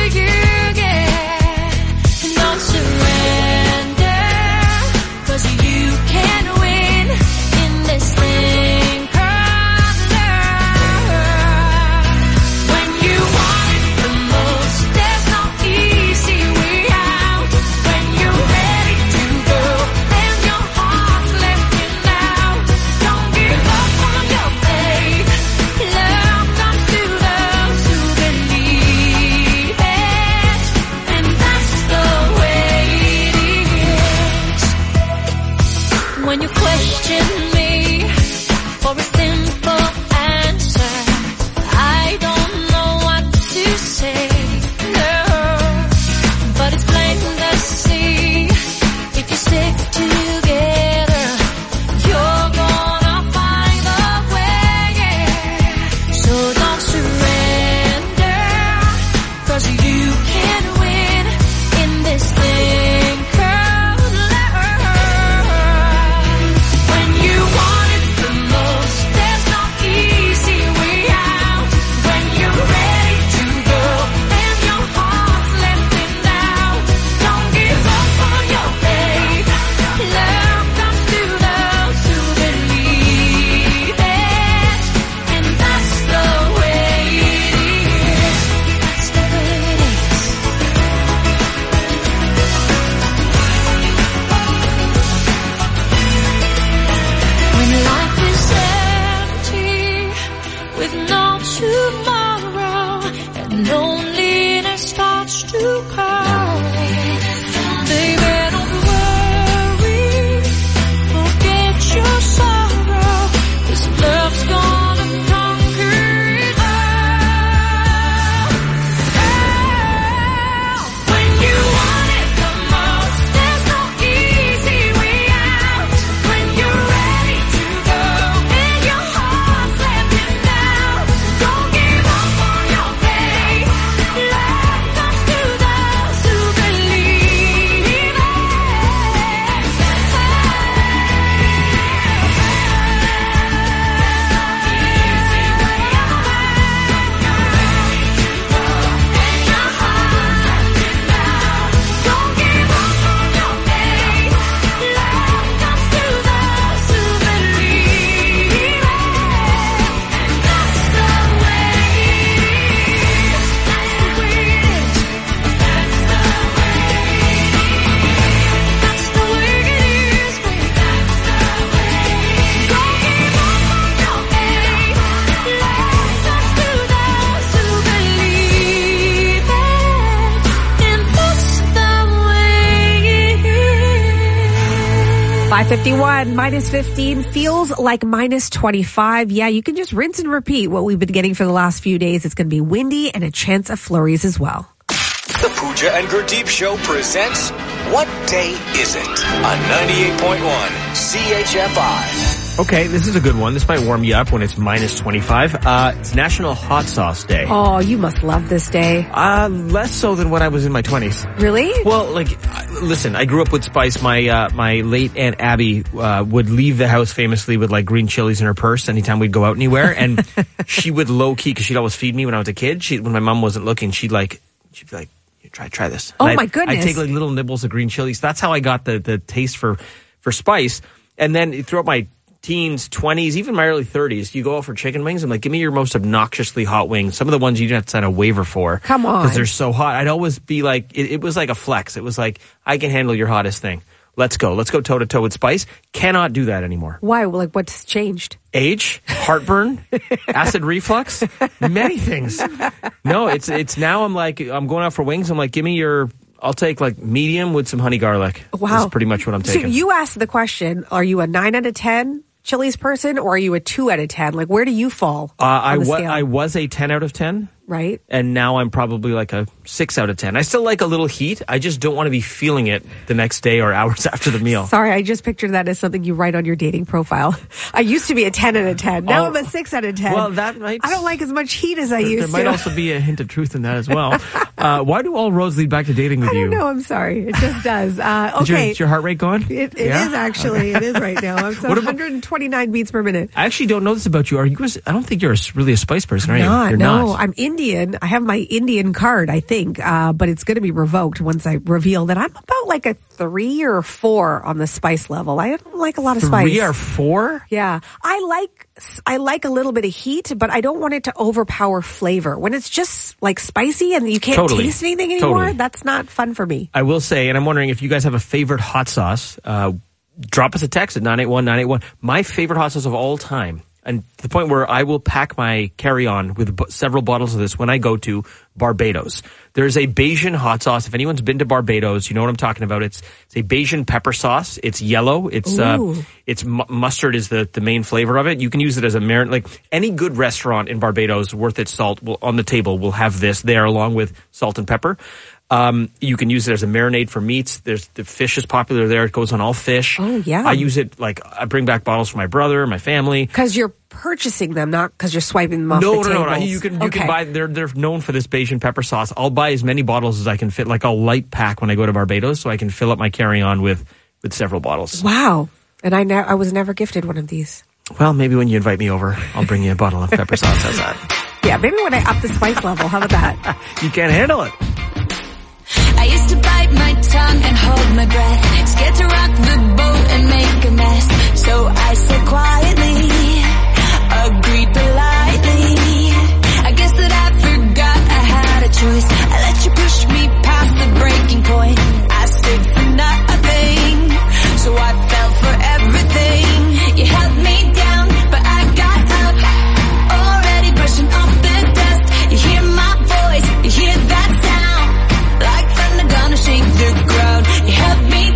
You 5:51, minus 15, feels like minus 25. Yeah, you can just rinse and repeat what we've been getting for the last few days. It's going to be windy and a chance of flurries as well. The Pooja and Gurdeep Show presents What Day Is It? On 98.1 CHFI. Okay, this is a good one. This might warm you up when it's minus 25. It's National Hot Sauce Day. Oh, you must love this day. Less so than when I was in my 20s. Really? Well, listen, I grew up with spice. My late Aunt Abby would leave the house famously with like green chilies in her purse anytime we'd go out anywhere. And she would low-key, because she'd always feed me when I was a kid. When my mom wasn't looking, she'd be like, try this. Oh, my goodness. I'd take like little nibbles of green chilies. That's how I got the taste for spice. And then throughout my teens, 20s, even my early 30s, you go out for chicken wings. I'm like, give me your most obnoxiously hot wings. Some of the ones you didn't have to sign a waiver for. Come on. Because they're so hot. I'd always be like, it was like a flex. It was like, I can handle your hottest thing. Let's go. Let's go toe to toe with spice. Cannot do that anymore. Why? Like, what's changed? Age, heartburn, acid reflux, many things. No, it's now I'm going out for wings. I'm like, I'll take like medium with some honey garlic. Wow. That's pretty much what I'm taking. So you asked the question, are you a 9 out of 10 Chili's person or are you a 2 out of 10? Like, where do you fall on the scale? I was a 10 out of 10. Right. And now I'm probably like a 6 out of 10. I still like a little heat. I just don't want to be feeling it the next day or hours after the meal. Sorry, I just pictured that as something you write on your dating profile. I used to be a 10 out of 10. Now I'm a 6 out of 10. Well, that might... I don't like as much heat as I used to. There might also be a hint of truth in that as well. Why do all roads lead back to dating with you? I don't know. I'm sorry. It just does. Okay. Is your heart rate going? It is actually. It is right now. I'm 129 beats per minute. I actually don't know this about you. I don't think you're really a spice person, are you? You're no, not. I'm Indian. I have my Indian card, I think, but it's going to be revoked once I reveal that I'm about like a 3 or 4 on the spice level. I don't like a lot of spice. 3 or 4? Yeah. I like a little bit of heat, but I don't want it to overpower flavor. When it's just like spicy and you can't taste anything anymore, that's not fun for me. I will say, and I'm wondering if you guys have a favorite hot sauce, drop us a text at 981-981. My favorite hot sauce of all time, and to the point where I will pack my carry-on with several bottles of this when I go to Barbados. There's a Bajan hot sauce. If anyone's been to Barbados, you know what I'm talking about. It's a Bajan pepper sauce. It's yellow. It's mustard is the main flavor of it. You can use it as a marinade. Like any good restaurant in Barbados worth its salt on the table will have this there along with salt and pepper. You can use it as a marinade for meats. The fish is popular there. It goes on all fish. Oh, yeah. I use it, I bring back bottles for my brother, my family. Because you're purchasing them, not because you're swiping them off the tables. No. You can buy, they're known for this Bajan pepper sauce. I'll buy as many bottles as I can fit. Like I'll light pack when I go to Barbados so I can fill up my carry-on with several bottles. Wow. And I was never gifted one of these. Well, maybe when you invite me over, I'll bring you a bottle of pepper sauce. How's that? Yeah, maybe when I up the spice level. How about that? You can't handle it. I used to bite my tongue and hold my breath, scared to rock the boat and make a mess. So I said quietly, agreed politely. I guess that I forgot I had a choice. I let you push me past the breaking point. I stayed for nothing, so I fell for everything. You held me down, but I got up, already brushing off the dust. You hear my voice, you hear that sound, like thunder gonna shake the ground. You held me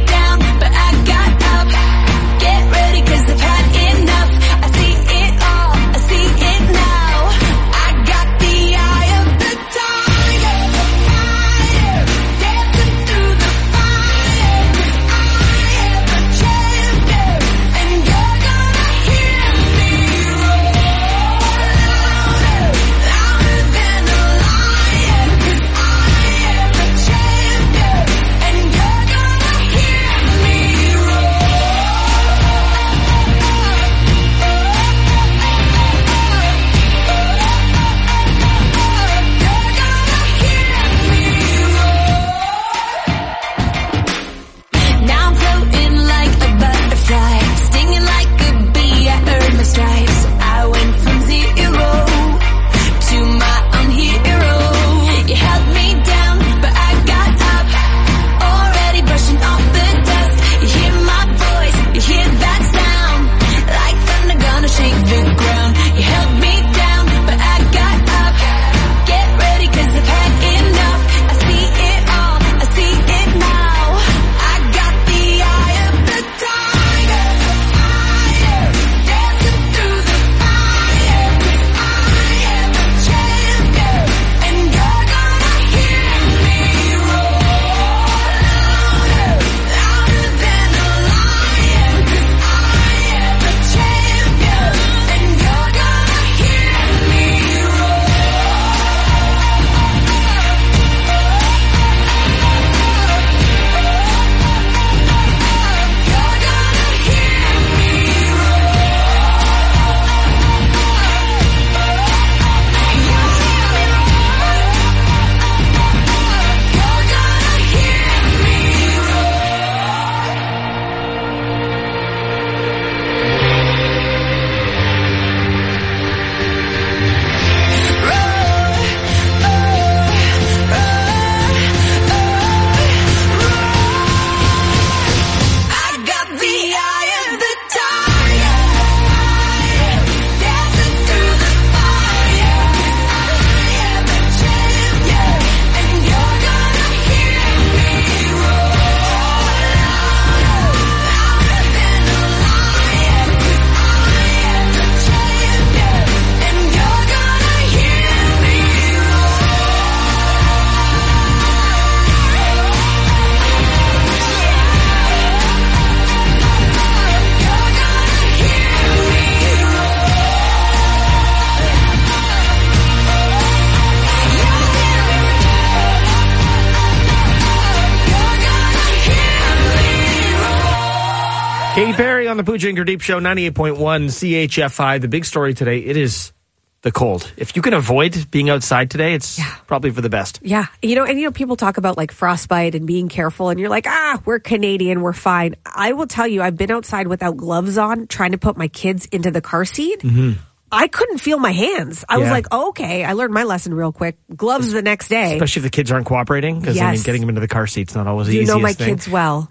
Katy Perry on the Pooja and Gurdeep Show, 98.1 CHFI. The big story today, it is the cold. If you can avoid being outside today, it's probably for the best. Yeah. People talk about like frostbite and being careful, and you're like, we're Canadian, we're fine. I will tell you, I've been outside without gloves on, trying to put my kids into the car seat. Mm-hmm. I couldn't feel my hands. I was like, okay, I learned my lesson real quick. Gloves the next day. Especially if the kids aren't cooperating, because getting them into the car seat's not always the easiest thing. You know my thing. kids well.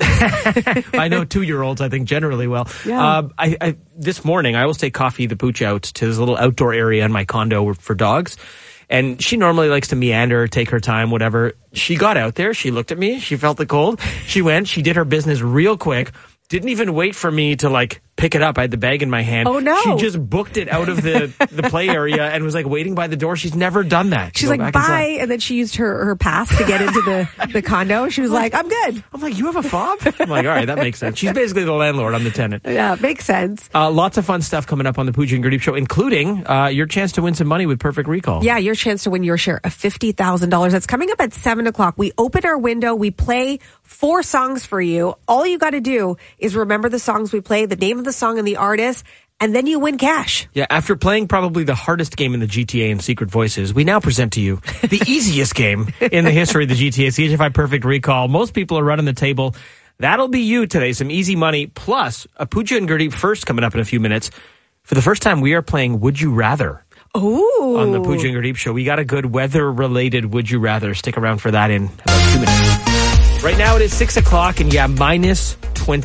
I know 2-year-olds, I think, generally well. Yeah. This morning, I always take Coffee the Pooch out to this little outdoor area in my condo for dogs. And she normally likes to meander, take her time, whatever. She got out there. She looked at me. She felt the cold. She went. She did her business real quick. Didn't even wait for me to pick it up. I had the bag in my hand. Oh, no. She just booked it out of the play area and was waiting by the door. She's never done that. She's like, bye. And then she used her pass to get into the condo. She was like, I'm good. I'm like, you have a fob? I'm like, all right, that makes sense. She's basically the landlord. I'm the tenant. Yeah, makes sense. Lots of fun stuff coming up on the Pooja and Gurdeep Show, including your chance to win some money with Perfect Recall. Yeah, your chance to win your share of $50,000. That's coming up at 7 o'clock. We open our window. We play 4 songs for you. All you got to do is remember the songs we play, the name of the song and the artist, and then you win cash. Yeah, after playing probably the hardest game in the GTA and Secret Voices, we now present to you the easiest game in the history of the GTA, CHFI Perfect Recall. Most people are running the table. That'll be you today. Some easy money, plus a Pooja and Gurdeep first coming up in a few minutes. For the first time, we are playing Would You Rather. Ooh. On the Pooja and Gurdeep Show. We got a good weather-related Would You Rather. Stick around for that in about 2 minutes. Right now it is 6 o'clock, and minus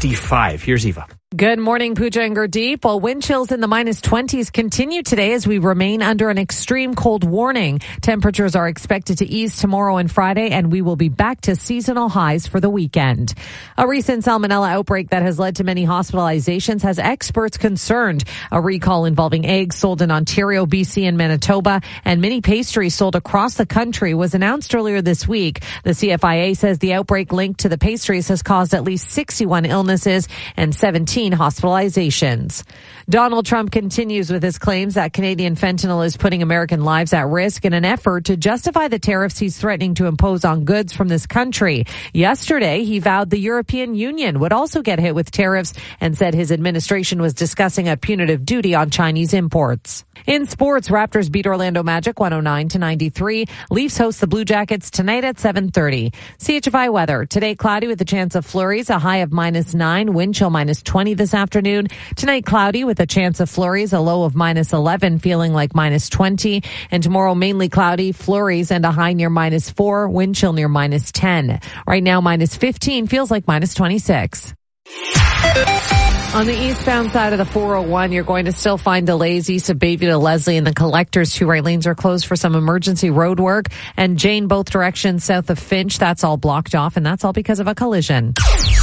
25. Here's Eva. Good morning, Pooja and Gurdeep. Well, wind chills in the minus 20s continue today as we remain under an extreme cold warning. Temperatures are expected to ease tomorrow and Friday, and we will be back to seasonal highs for the weekend. A recent salmonella outbreak that has led to many hospitalizations has experts concerned. A recall involving eggs sold in Ontario, BC, and Manitoba, and mini pastries sold across the country was announced earlier this week. The CFIA says the outbreak linked to the pastries has caused at least 61 illnesses and 17 hospitalizations. Donald Trump continues with his claims that Canadian fentanyl is putting American lives at risk in an effort to justify the tariffs he's threatening to impose on goods from this country. Yesterday, he vowed the European Union would also get hit with tariffs and said his administration was discussing a punitive duty on Chinese imports. In sports, Raptors beat Orlando Magic 109-93. Leafs host the Blue Jackets tonight at 7:30. CHFI weather. Today, cloudy with a chance of flurries, a high of -9, wind chill -20 this afternoon. Tonight, cloudy with a chance of flurries, a low of -11, feeling like -20. And tomorrow, mainly cloudy, flurries, and a high near -4, wind chill near -10. Right now, -15, feels like -26. On the eastbound side of the 401, you're going to still find delays east of Bayview to Leslie, and the Collectors 2 right lanes are closed for some emergency road work. And Jane, both directions south of Finch, that's all blocked off, and that's all because of a collision.